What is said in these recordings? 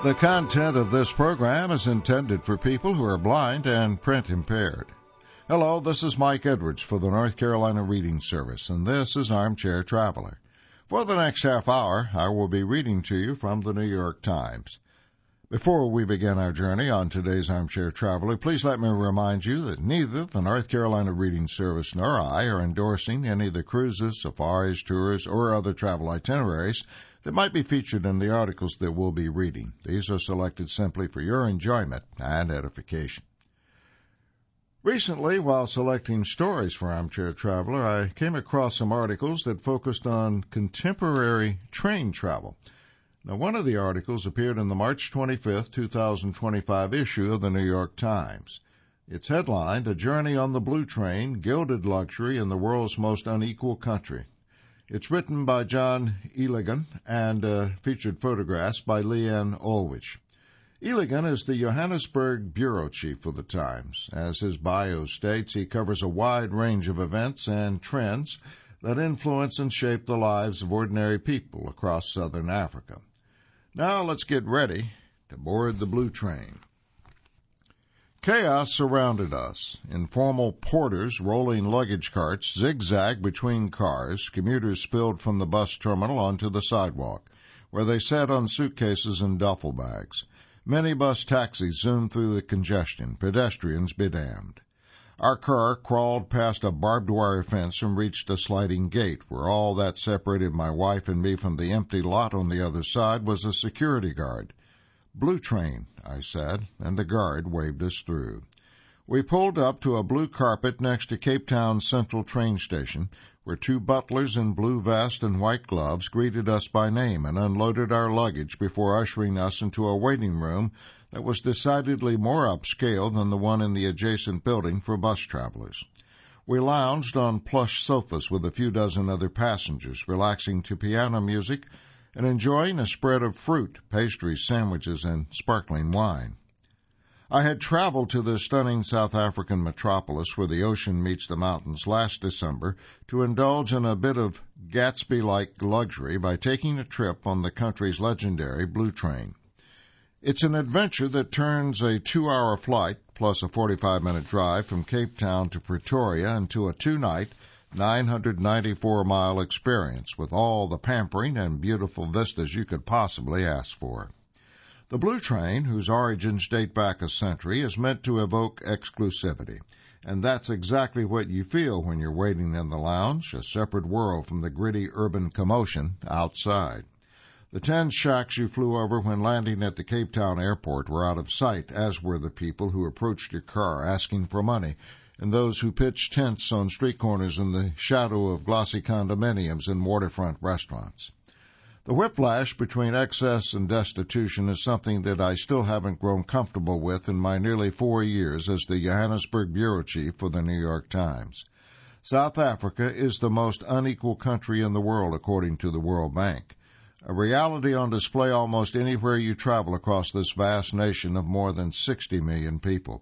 The content of this program is intended for people who are blind and print impaired. Hello, this is Mike Edwards for the North Carolina Reading Service, and this is Armchair Traveler. For the next half hour, I will be reading to you from the New York Times. Before we begin our journey on today's Armchair Traveler, please let me remind you that neither the North Carolina Reading Service nor I are endorsing any of the cruises, safaris, tours, or other travel itineraries that might be featured in the articles that we'll be reading. These are selected simply for your enjoyment and edification. Recently, while selecting stories for Armchair Traveler, I came across some articles that focused on contemporary train travel. Now, one of the articles appeared in the March 25, 2025 issue of the New York Times. It's headlined, "A Journey on the Blue Train, Gilded Luxury in the World's Most Unequal Country." It's written by John Eleghan and featured photographs by Leanne Ulwich. Eleghan is the Johannesburg bureau chief for the Times. As his bio states, he covers a wide range of events and trends that influence and shape the lives of ordinary people across southern Africa. Now let's get ready to board the Blue Train. Chaos surrounded us. Informal porters rolling luggage carts zigzagged between cars. Commuters spilled from the bus terminal onto the sidewalk, where they sat on suitcases and duffel bags. Minibus taxis zoomed through the congestion. Pedestrians be damned. Our car crawled past a barbed wire fence and reached a sliding gate, where all that separated my wife and me from the empty lot on the other side was a security guard. "Blue Train," I said, and the guard waved us through. We pulled up to a blue carpet next to Cape Town's Central train station, where two butlers in blue vests and white gloves greeted us by name and unloaded our luggage before ushering us into a waiting room that was decidedly more upscale than the one in the adjacent building for bus travelers. We lounged on plush sofas with a few dozen other passengers, relaxing to piano music and enjoying a spread of fruit, pastries, sandwiches, and sparkling wine. I had traveled to this stunning South African metropolis where the ocean meets the mountains last December to indulge in a bit of Gatsby-like luxury by taking a trip on the country's legendary Blue Train. It's an adventure that turns a 2-hour flight plus a 45-minute drive from Cape Town to Pretoria into a 2-night, 994-mile experience with all the pampering and beautiful vistas you could possibly ask for. The Blue Train, whose origins date back a century, is meant to evoke exclusivity, and that's exactly what you feel when you're waiting in the lounge, a separate world from the gritty urban commotion outside. The 10 shacks you flew over when landing at the Cape Town airport were out of sight, as were the people who approached your car asking for money, and those who pitched tents on street corners in the shadow of glossy condominiums and waterfront restaurants. The whiplash between excess and destitution is something that I still haven't grown comfortable with in my nearly 4 years as the Johannesburg bureau chief for the New York Times. South Africa is the most unequal country in the world, according to the World Bank, a reality on display almost anywhere you travel across this vast nation of more than 60 million people.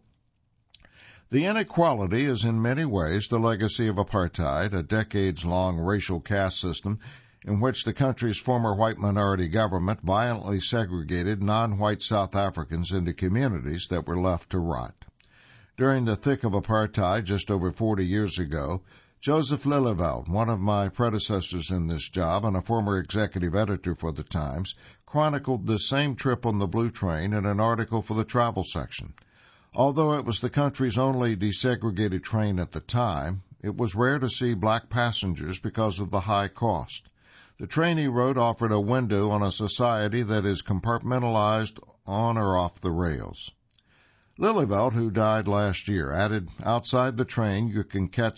The inequality is in many ways the legacy of apartheid, a decades-long racial caste system in which the country's former white minority government violently segregated non-white South Africans into communities that were left to rot. During the thick of apartheid just over 40 years ago, Joseph Lilliveld, one of my predecessors in this job and a former executive editor for the Times, chronicled this same trip on the Blue Train in an article for the travel section. Although it was the country's only desegregated train at the time, it was rare to see black passengers because of the high cost. The train, he wrote, offered a window on a society that is compartmentalized on or off the rails. Lilliveld, who died last year, added, "Outside the train you can catch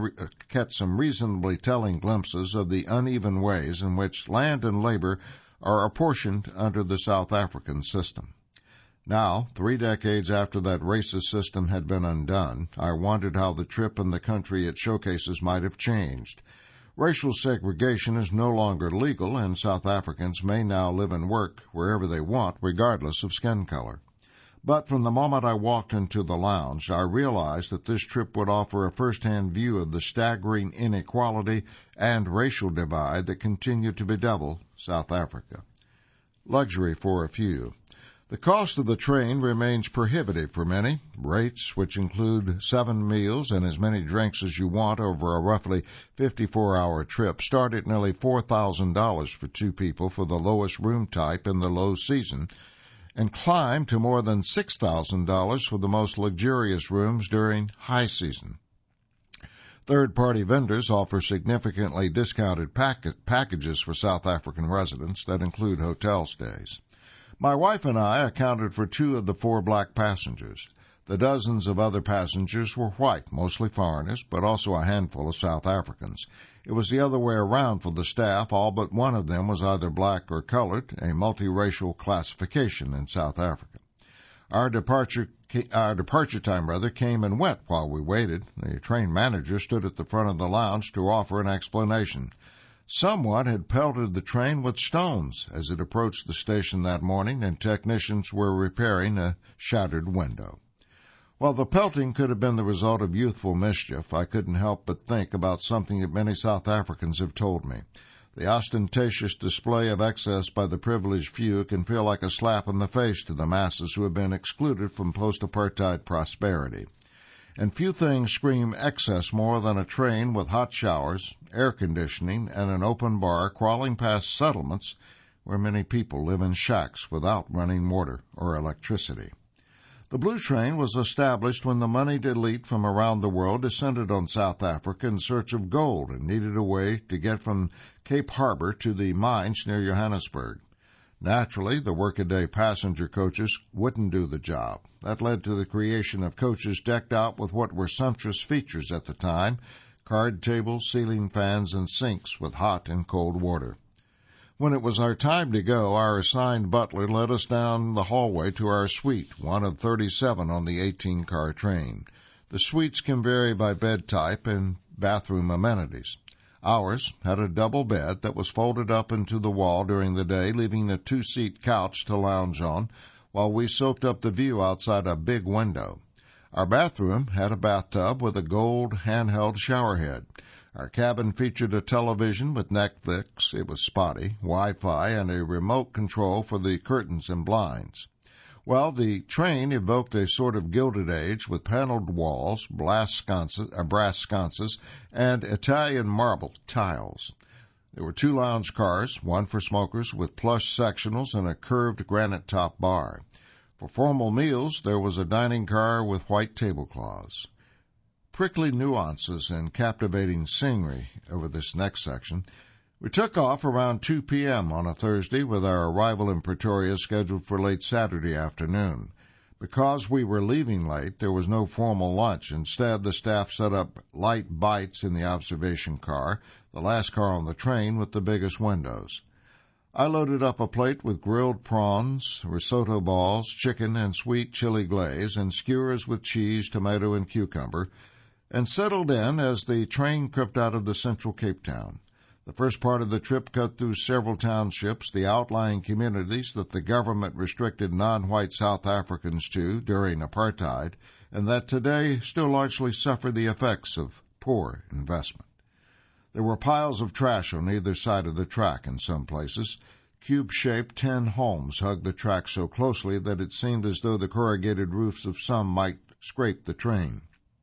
some reasonably telling glimpses of the uneven ways in which land and labor are apportioned under the South African system." Now, 3 decades after that racist system had been undone, I wondered how the trip and the country it showcases might have changed. Racial segregation is no longer legal, and South Africans may now live and work wherever they want, regardless of skin color. But from the moment I walked into the lounge, I realized that this trip would offer a first-hand view of the staggering inequality and racial divide that continue to bedevil South Africa. Luxury for a few. The cost of the train remains prohibitive for many. Rates, which include 7 meals and as many drinks as you want over a roughly 54-hour trip, start at nearly $4,000 for 2 people for the lowest room type in the low season, and climb to more than $6,000 for the most luxurious rooms during high season. Third-party vendors offer significantly discounted packages for South African residents that include hotel stays. My wife and I accounted for 2 of the 4 black passengers. The dozens of other passengers were white, mostly foreigners, but also a handful of South Africans. It was the other way around for the staff. All but one of them was either black or colored, a multiracial classification in South Africa. Our departure time came and went while we waited. The train manager stood at the front of the lounge to offer an explanation. Someone had pelted the train with stones as it approached the station that morning, and technicians were repairing a shattered window. While the pelting could have been the result of youthful mischief, I couldn't help but think about something that many South Africans have told me. The ostentatious display of excess by the privileged few can feel like a slap in the face to the masses who have been excluded from post-apartheid prosperity. And few things scream excess more than a train with hot showers, air conditioning, and an open bar crawling past settlements where many people live in shacks without running water or electricity. The Blue Train was established when the moneyed elite from around the world descended on South Africa in search of gold and needed a way to get from Cape Harbor to the mines near Johannesburg. Naturally, the workaday passenger coaches wouldn't do the job. That led to the creation of coaches decked out with what were sumptuous features at the time: card tables, ceiling fans, and sinks with hot and cold water. When it was our time to go, our assigned butler led us down the hallway to our suite, one of 37 on the 18-car train. The suites can vary by bed type and bathroom amenities. Ours had a double bed that was folded up into the wall during the day, leaving a 2-seat couch to lounge on, while we soaked up the view outside a big window. Our bathroom had a bathtub with a gold handheld showerhead. Our cabin featured a television with Netflix, it was spotty, Wi-Fi, and a remote control for the curtains and blinds. Well, the train evoked a sort of Gilded Age with paneled walls, brass sconces, and Italian marble tiles. There were 2 lounge cars, one for smokers with plush sectionals and a curved granite-top bar. For formal meals, there was a dining car with white tablecloths. Prickly nuances and captivating scenery over this next section. We took off around 2 p.m. on a Thursday, with our arrival in Pretoria scheduled for late Saturday afternoon. Because we were leaving late, there was no formal lunch. Instead, the staff set up light bites in the observation car, the last car on the train with the biggest windows. I loaded up a plate with grilled prawns, risotto balls, chicken and sweet chili glaze, and skewers with cheese, tomato, and cucumber, and settled in as the train crept out of the central Cape Town. The first part of the trip cut through several townships, the outlying communities that the government restricted non-white South Africans to during apartheid, and that today still largely suffer the effects of poor investment. There were piles of trash on either side of the track in some places. Cube-shaped tin homes hugged the track so closely that it seemed as though the corrugated roofs of some might scrape the train.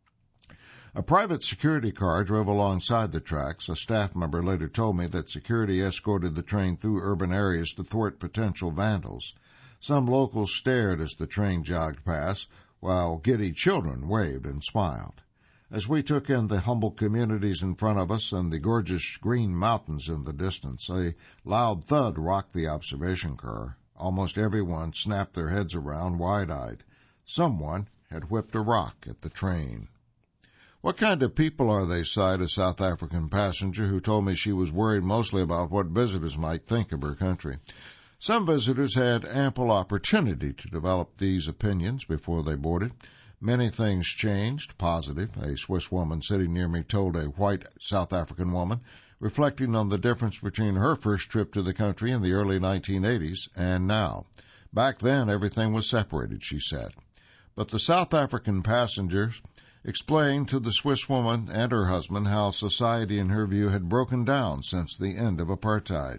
A private security car drove alongside the tracks. A staff member later told me that security escorted the train through urban areas to thwart potential vandals. Some locals stared as the train jogged past, while giddy children waved and smiled. As we took in the humble communities in front of us and the gorgeous green mountains in the distance, a loud thud rocked the observation car. Almost everyone snapped their heads around wide-eyed. Someone had whipped a rock at the train. "What kind of people are they?" sighed a South African passenger who told me she was worried mostly about what visitors might think of her country. Some visitors had ample opportunity to develop these opinions before they boarded. Many things changed, positive, a Swiss woman sitting near me told a white South African woman, reflecting on the difference between her first trip to the country in the early 1980s and now. Back then, everything was separated, she said. But the South African passengers explained to the Swiss woman and her husband how society, in her view, had broken down since the end of apartheid.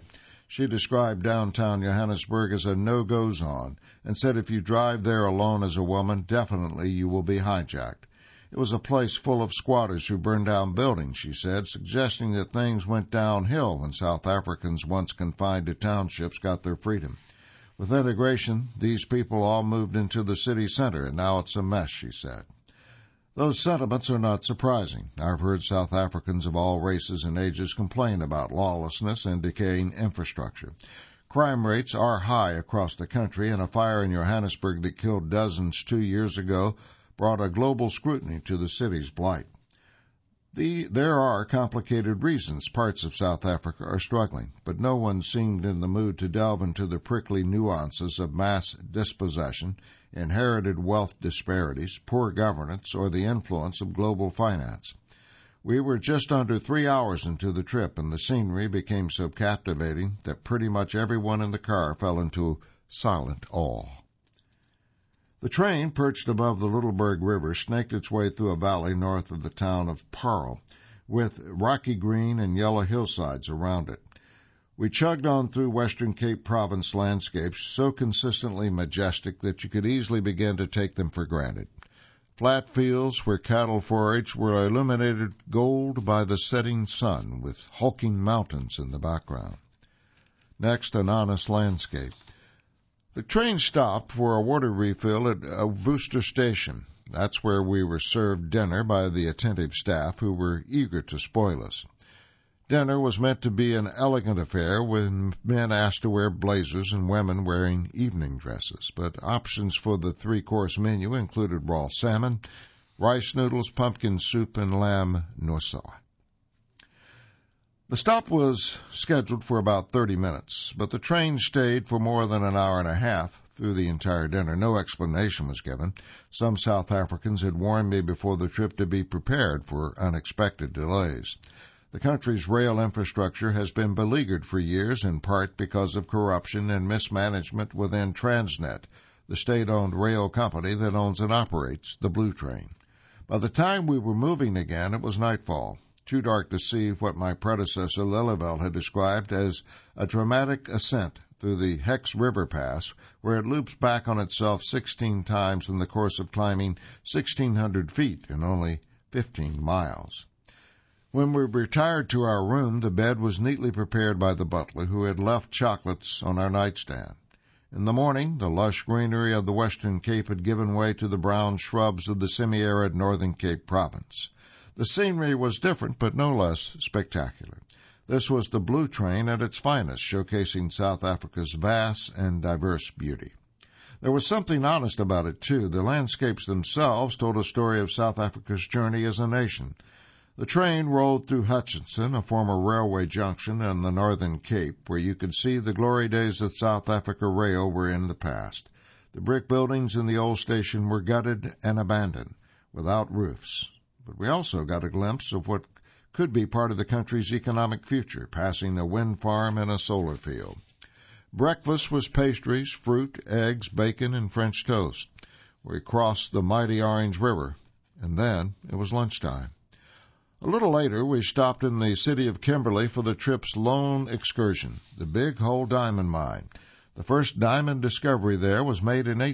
She described downtown Johannesburg as a no-go zone and said if you drive there alone as a woman, definitely you will be hijacked. It was a place full of squatters who burned down buildings, she said, suggesting that things went downhill when South Africans once confined to townships got their freedom. With integration, these people all moved into the city center, and now it's a mess, she said. Those sentiments are not surprising. I've heard South Africans of all races and ages complain about lawlessness and decaying infrastructure. Crime rates are high across the country, and a fire in Johannesburg that killed dozens 2 years ago brought a global scrutiny to the city's blight. There are complicated reasons parts of South Africa are struggling, but no one seemed in the mood to delve into the prickly nuances of mass dispossession, inherited wealth disparities, poor governance, or the influence of global finance. We were just under 3 hours into the trip, and the scenery became so captivating that pretty much everyone in the car fell into silent awe. The train, perched above the Littleburg River, snaked its way through a valley north of the town of Paarl, with rocky green and yellow hillsides around it. We chugged on through Western Cape Province landscapes so consistently majestic that you could easily begin to take them for granted. Flat fields where cattle foraged were illuminated gold by the setting sun, with hulking mountains in the background. Next, an honest landscape. The train stopped for a water refill at Worcester Station. That's where we were served dinner by the attentive staff who were eager to spoil us. Dinner was meant to be an elegant affair with men asked to wear blazers and women wearing evening dresses, but options for the three-course menu included raw salmon, rice noodles, pumpkin soup, and lamb noisette. The stop was scheduled for about 30 minutes, but the train stayed for more than an hour and a half through the entire dinner. No explanation was given. Some South Africans had warned me before the trip to be prepared for unexpected delays. The country's rail infrastructure has been beleaguered for years, in part because of corruption and mismanagement within Transnet, the state-owned rail company that owns and operates the Blue Train. By the time we were moving again, it was nightfall. Too dark to see what my predecessor Lillivel had described as a dramatic ascent through the Hex River Pass, where it loops back on itself 16 times in the course of climbing 1,600 feet in only 15 miles. When we retired to our room, the bed was neatly prepared by the butler, who had left chocolates on our nightstand. In the morning, the lush greenery of the Western Cape had given way to the brown shrubs of the semi-arid Northern Cape Province. The scenery was different, but no less spectacular. This was the Blue Train at its finest, showcasing South Africa's vast and diverse beauty. There was something honest about it, too. The landscapes themselves told a story of South Africa's journey as a nation. The train rolled through Hutchinson, a former railway junction in the Northern Cape, where you could see the glory days of South Africa Rail were in the past. The brick buildings in the old station were gutted and abandoned, without roofs. But we also got a glimpse of what could be part of the country's economic future, passing a wind farm and a solar field. Breakfast was pastries, fruit, eggs, bacon, and French toast. We crossed the mighty Orange River, and then it was lunchtime. A little later, we stopped in the city of Kimberley for the trip's lone excursion, the Big Hole Diamond Mine. The first diamond discovery there was made in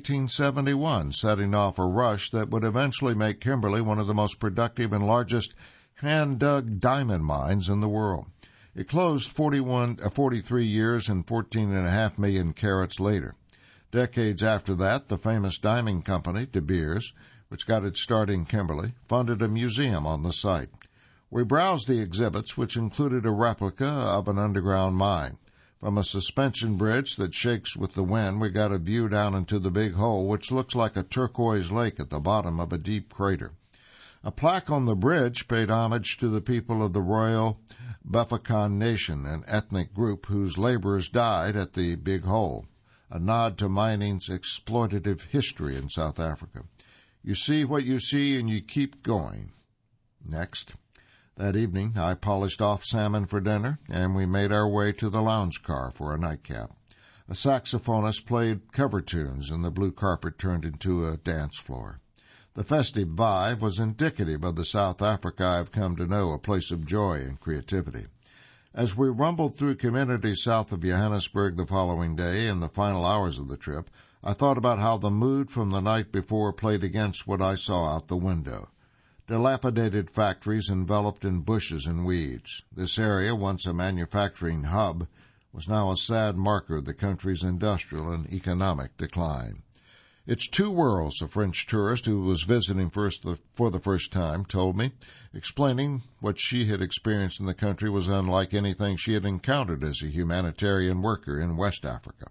1871, setting off a rush that would eventually make Kimberley one of the most productive and largest hand-dug diamond mines in the world. It closed 43 years and 14.5 million carats later. Decades after that, the famous diamond company, De Beers, which got its start in Kimberley, funded a museum on the site. We browsed the exhibits, which included a replica of an underground mine. From a suspension bridge that shakes with the wind, we got a view down into the Big Hole, which looks like a turquoise lake at the bottom of a deep crater. A plaque on the bridge paid homage to the people of the Royal Bafokeng Nation, an ethnic group whose laborers died at the Big Hole, a nod to mining's exploitative history in South Africa. You see what you see and you keep going. Next. That evening, I polished off salmon for dinner, and we made our way to the lounge car for a nightcap. A saxophonist played cover tunes, and the blue carpet turned into a dance floor. The festive vibe was indicative of the South Africa I've come to know, a place of joy and creativity. As we rumbled through communities south of Johannesburg the following day in the final hours of the trip, I thought about how the mood from the night before played against what I saw out the window. Dilapidated factories enveloped in bushes and weeds. This area, once a manufacturing hub, was now a sad marker of the country's industrial and economic decline. It's two worlds, a French tourist who was visiting for the first time told me, explaining what she had experienced in the country was unlike anything she had encountered as a humanitarian worker in West Africa.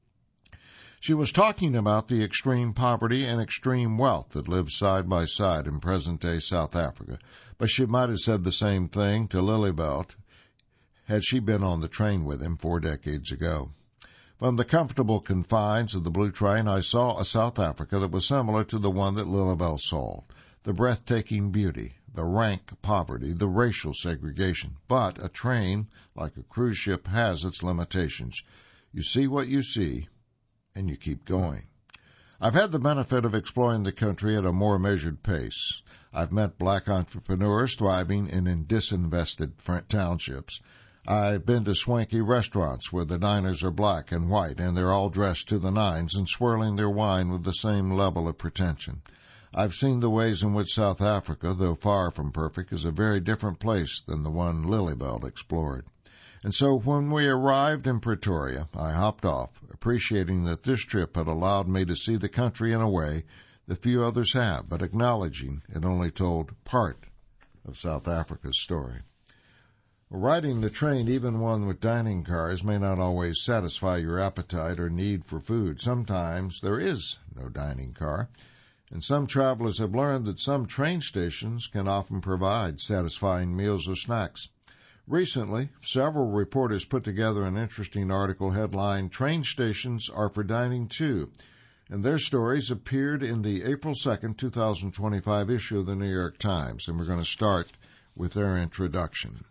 She was talking about the extreme poverty and extreme wealth that live side by side in present-day South Africa, but she might have said the same thing to Lilybelt had she been on the train with him 4 decades ago. From the comfortable confines of the Blue Train, I saw a South Africa that was similar to the one that Lilybelt saw. The breathtaking beauty, the rank poverty, the racial segregation. But a train, like a cruise ship, has its limitations. You see what you see, and you keep going. I've had the benefit of exploring the country at a more measured pace. I've met black entrepreneurs thriving in disinvested townships. I've been to swanky restaurants where the diners are black and white and they're all dressed to the nines and swirling their wine with the same level of pretension. I've seen the ways in which South Africa, though far from perfect, is a very different place than the one Lilybelt explored. And so when we arrived in Pretoria, I hopped off, appreciating that this trip had allowed me to see the country in a way that few others have, but acknowledging it only told part of South Africa's story. Riding the train, even one with dining cars, may not always satisfy your appetite or need for food. Sometimes there is no dining car, and some travelers have learned that some train stations can often provide satisfying meals or snacks. Recently, several reporters put together an interesting article headlined, "Train Stations Are for Dining Too," and their stories appeared in the April 2nd, 2025 issue of the New York Times, and we're going to start with their introduction.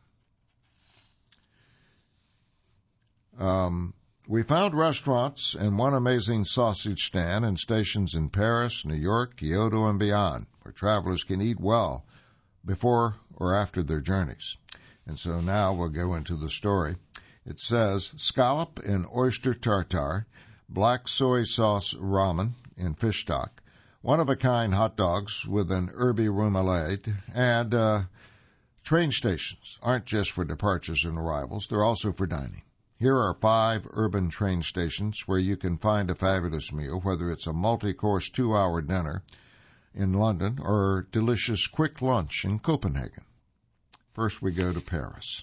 We found restaurants and one amazing sausage stand and stations in Paris, New York, Kyoto, and beyond, where travelers can eat well before or after their journeys. And so now we'll go into the story. It says, scallop and oyster tartare, black soy sauce ramen in fish stock, one-of-a-kind hot dogs with an herby remoulade, and train stations aren't just for departures and arrivals, they're also for dining. Here are 5 urban train stations where you can find a fabulous meal, whether it's a multi-course 2-hour dinner in London or delicious quick lunch in Copenhagen. First we go to Paris.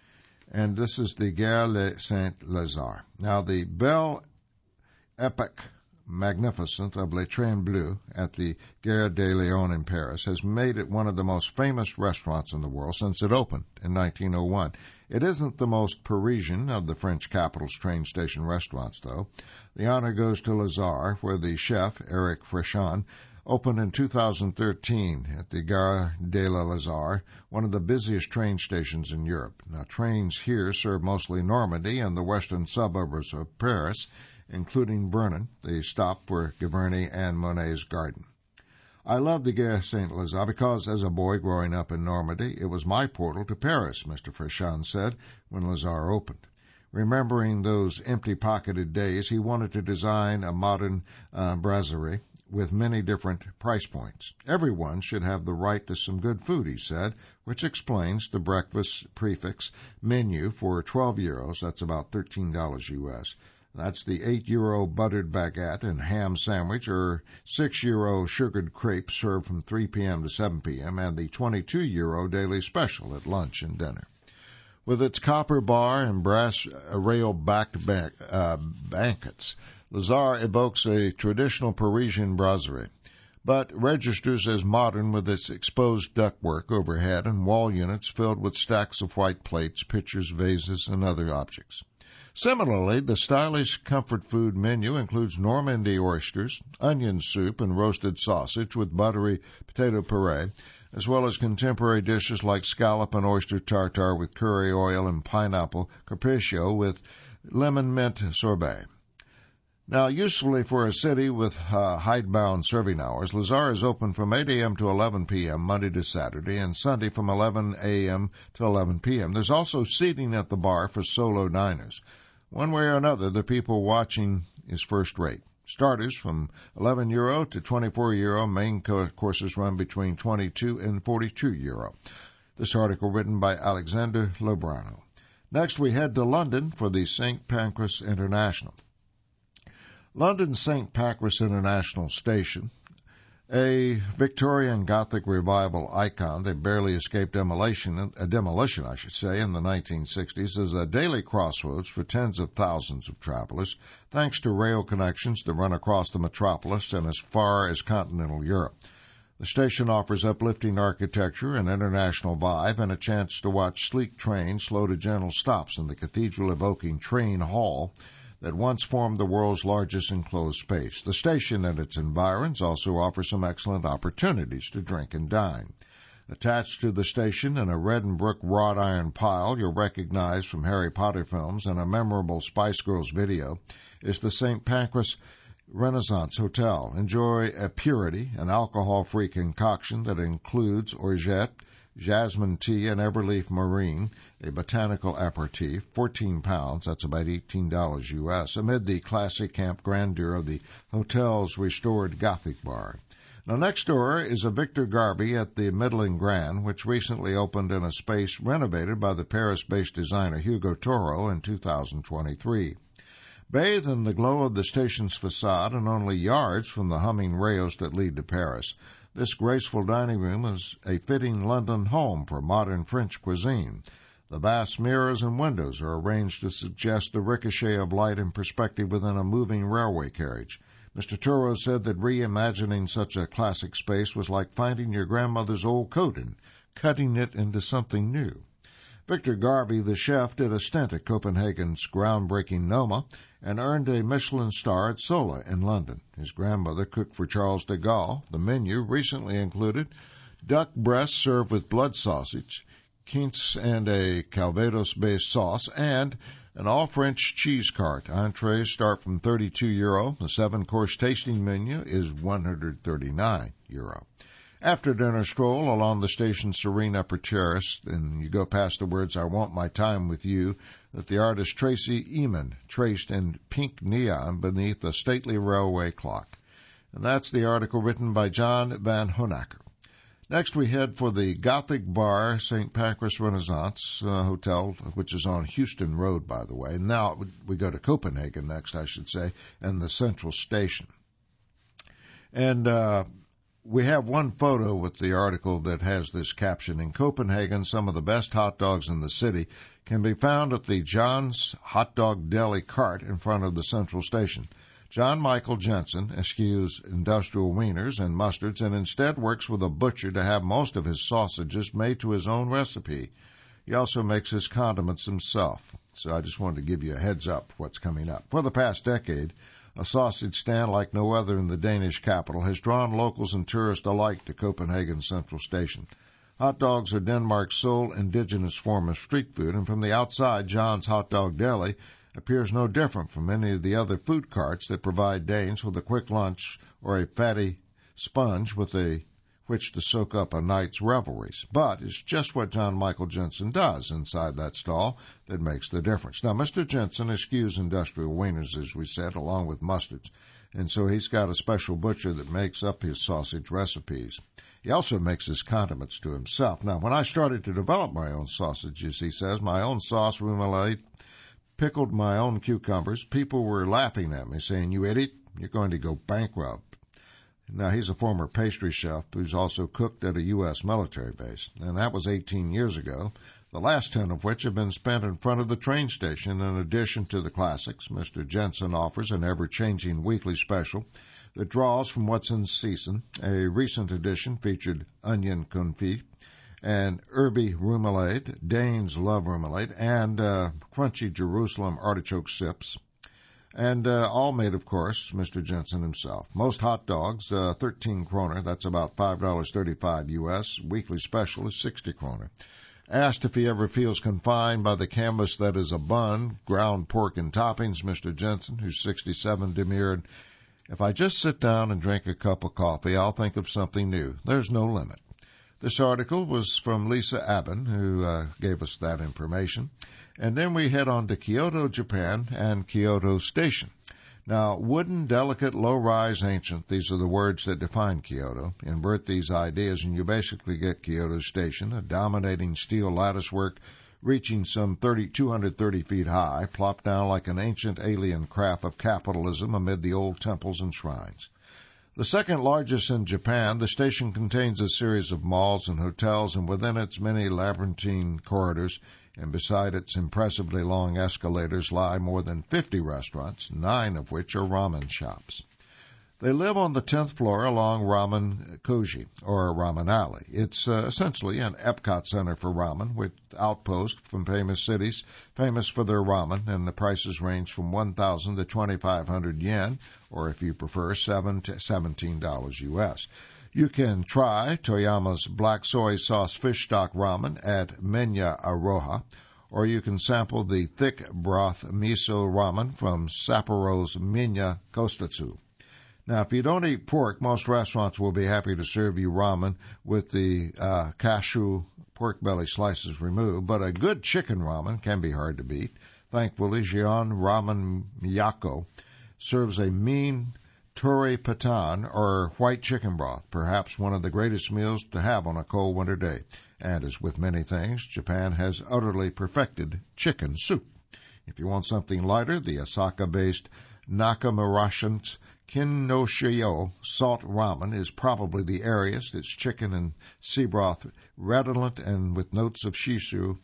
And this is the Gare de Saint-Lazare. Now the Belle Epique Magnificent of Le Train Bleu at the Gare de Lyon in Paris has made it one of the most famous restaurants in the world since it opened in 1901. It isn't the most Parisian of the French capital's train station restaurants, though. The honor goes to Lazare, where the chef, Eric Frechon, opened in 2013 at the Gare de la Lazare, one of the busiest train stations in Europe. Now, trains here serve mostly Normandy and the western suburbs of Paris, including Vernon, the stop for Giverny and Monet's Garden. I love the Gare Saint-Lazare because, as a boy growing up in Normandy, it was my portal to Paris, Mr. Frechon said when Lazare opened. Remembering those empty-pocketed days, he wanted to design a modern brasserie with many different price points. Everyone should have the right to some good food, he said, which explains the breakfast prefix menu for €12. That's about $13 U.S. That's the €8 buttered baguette and ham sandwich, or €6 sugared crepes served from 3 p.m. to 7 p.m., and the €22 daily special at lunch and dinner. With its copper bar and brass rail-backed banquets, Lazare evokes a traditional Parisian brasserie, but registers as modern with its exposed ductwork overhead and wall units filled with stacks of white plates, pitchers, vases, and other objects. Similarly, the stylish comfort food menu includes Normandy oysters, onion soup, and roasted sausage with buttery potato puree, as well as contemporary dishes like scallop and oyster tartare with curry oil and pineapple carpaccio with lemon mint sorbet. Now, usefully for a city with hidebound serving hours, Lazar is open from 8 a.m. to 11 p.m. Monday to Saturday, and Sunday from 11 a.m. to 11 p.m. There's also seating at the bar for solo diners. One way or another, the people watching is first rate. Starters from €11 to €24. Main courses run between 22 and €42. This article written by Alexander Lobrano. Next, we head to London for the St. Pancras International. London St. Pancras International Station, a Victorian Gothic revival icon that barely escaped demolition in the 1960s, is a daily crossroads for tens of thousands of travelers, thanks to rail connections that run across the metropolis and as far as continental Europe. The station offers uplifting architecture, an international vibe, and a chance to watch sleek trains slow to gentle stops in the cathedral-evoking train hall that once formed the world's largest enclosed space. The station and its environs also offer some excellent opportunities to drink and dine. Attached to the station in a red and brick wrought iron pile you'll recognize from Harry Potter films and a memorable Spice Girls video is the St. Pancras Renaissance Hotel. Enjoy a purity, an alcohol-free concoction that includes orgeat, jasmine tea, and everleaf marine, a botanical aperitif, £14, that's about $18 US, amid the classic camp grandeur of the hotel's restored Gothic bar. Now, next door is a Victor Garby at the Midland Grand, which recently opened in a space renovated by the Paris-based designer Hugo Toro in 2023. Bathe in the glow of the station's facade and only yards from the humming rails that lead to Paris, this graceful dining room is a fitting London home for modern French cuisine. The vast mirrors and windows are arranged to suggest the ricochet of light and perspective within a moving railway carriage. Mr. Toro said that reimagining such a classic space was like finding your grandmother's old coat and cutting it into something new. Victor Garby, the chef, did a stint at Copenhagen's groundbreaking Noma and earned a Michelin star at Sola in London. His grandmother cooked for Charles de Gaulle. The menu recently included duck breast served with blood sausage, quince and a Calvados-based sauce, and an all-French cheese cart. Entrees start from €32. The 7-course tasting menu is €139. After dinner stroll along the station's serene upper terrace, and you go past the words, "I want my time with you," that the artist Tracy Eamon traced in pink neon beneath a stately railway clock. And that's the article written by John Van Honacker. Next, we head for the Gothic Bar St. Pancras Renaissance Hotel, which is on Houston Road, by the way. Now we go to Copenhagen next, I should say, and the Central Station. And we have one photo with the article that has this caption: in Copenhagen, some of the best hot dogs in the city can be found at the John's Hot Dog Deli cart in front of the Central Station. John Michael Jensen eschews industrial wieners and mustards and instead works with a butcher to have most of his sausages made to his own recipe. He also makes his condiments himself. So I just wanted to give you a heads up what's coming up. For the past decade, a sausage stand like no other in the Danish capital has drawn locals and tourists alike to Copenhagen's Central Station. Hot dogs are Denmark's sole indigenous form of street food, and from the outside, John's Hot Dog Deli appears no different from any of the other food carts that provide Danes with a quick lunch or a fatty sponge with which to soak up a night's revelries. But it's just what John Michael Jensen does inside that stall that makes the difference. Now, Mr. Jensen eschews industrial wieners, as we said, along with mustards, and so he's got a special butcher that makes up his sausage recipes. He also makes his condiments to himself. Now, when I started to develop my own sausages, he says, my own sauce, remoulade, pickled my own cucumbers, people were laughing at me, saying, "You idiot, you're going to go bankrupt." Now, he's a former pastry chef who's also cooked at a U.S. military base, and that was 18 years ago, the last 10 of which have been spent in front of the train station. In addition to the classics, Mr. Jensen offers an ever-changing weekly special that draws from what's in season. A recent edition featured onion confit and herby remoulade, Danes love remoulade, and crunchy Jerusalem artichoke sips. And all made, of course, Mr. Jensen himself. Most hot dogs, 13 kroner, that's about $5.35 U.S. Weekly special is 60 kroner. Asked if he ever feels confined by the canvas that is a bun, ground pork and toppings, Mr. Jensen, who's 67, demurred, "If I just sit down and drink a cup of coffee, I'll think of something new. There's no limit." This article was from Lisa Aben, who gave us that information. And then we head on to Kyoto, Japan, and Kyoto Station. Now, wooden, delicate, low-rise, ancient, these are the words that define Kyoto. Invert these ideas and you basically get Kyoto Station, a dominating steel latticework reaching some 230 feet high, plopped down like an ancient alien craft of capitalism amid the old temples and shrines. The second largest in Japan, the station contains a series of malls and hotels, and within its many labyrinthine corridors and beside its impressively long escalators lie more than 50 restaurants, 9 of which are ramen shops. They live on the 10th floor along Ramen Koji, or Ramen Alley. It's essentially an Epcot center for ramen, with outposts from famous cities famous for their ramen, and the prices range from 1,000 to 2,500 yen, or if you prefer, $7 to $17 U.S. You can try Toyama's black soy sauce fish stock ramen at Menya Aroha, or you can sample the thick broth miso ramen from Sapporo's Menya Kostetsu. Now, if you don't eat pork, most restaurants will be happy to serve you ramen with the cashew pork belly slices removed, but a good chicken ramen can be hard to beat. Thankfully, Gion Ramen Miyako serves a mean tori patan, or white chicken broth, perhaps one of the greatest meals to have on a cold winter day. And as with many things, Japan has utterly perfected chicken soup. If you want something lighter, the Osaka-based Nakamurashan's Kinnoshiyo salt ramen is probably the airiest. It's chicken and sea broth redolent and with notes of shiso,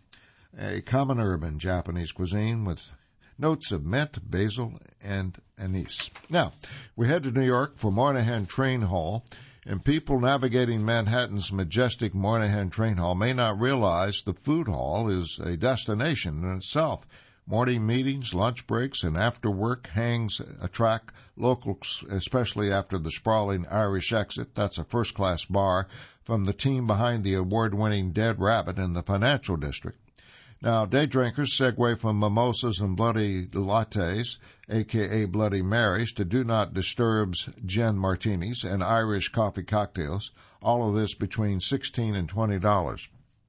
a common herb in Japanese cuisine with notes of mint, basil, and anise. Now, we head to New York for Moynihan Train Hall, and people navigating Manhattan's majestic Moynihan Train Hall may not realize the food hall is a destination in itself. Morning meetings, lunch breaks, and after-work hangs attract locals, especially after the sprawling Irish exit. That's a first-class bar from the team behind the award-winning Dead Rabbit in the Financial District. Now, day drinkers segue from mimosas and bloody lattes, a.k.a. Bloody Marys, to Do Not Disturb's gin martinis and Irish coffee cocktails, all of this between $16 and $20.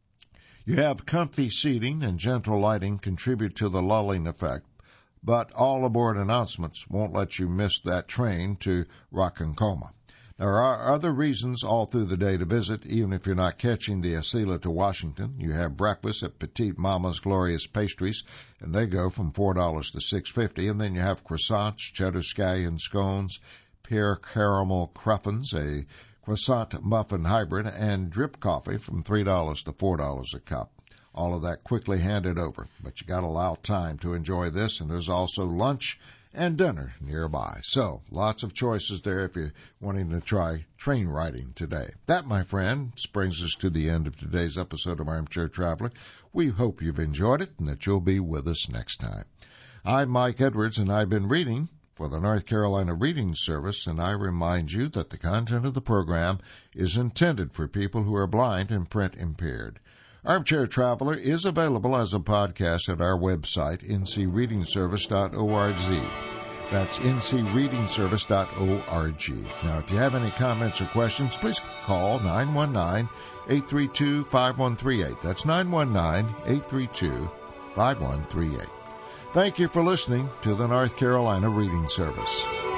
You have comfy seating and gentle lighting contribute to the lulling effect, but all aboard announcements won't let you miss that train to Ronkonkoma. There are other reasons all through the day to visit, even if you're not catching the Asila to Washington. You have breakfast at Petite Mama's Glorious Pastries, and they go from $4 to $6.50. And then you have croissants, cheddar scallion scones, pear caramel cruffins, a croissant muffin hybrid, and drip coffee from $3 to $4 a cup. All of that quickly handed over, but you got to allow time to enjoy this, and there's also lunch and dinner nearby. So, lots of choices there if you're wanting to try train riding today. That, my friend, brings us to the end of today's episode of Armchair Traveler. We hope you've enjoyed it and that you'll be with us next time. I'm Mike Edwards, and I've been reading for the North Carolina Reading Service, and I remind you that the content of the program is intended for people who are blind and print impaired. Armchair Traveler is available as a podcast at our website, ncreadingservice.org. That's ncreadingservice.org. Now, if you have any comments or questions, please call 919-832-5138. That's 919-832-5138. Thank you for listening to the North Carolina Reading Service.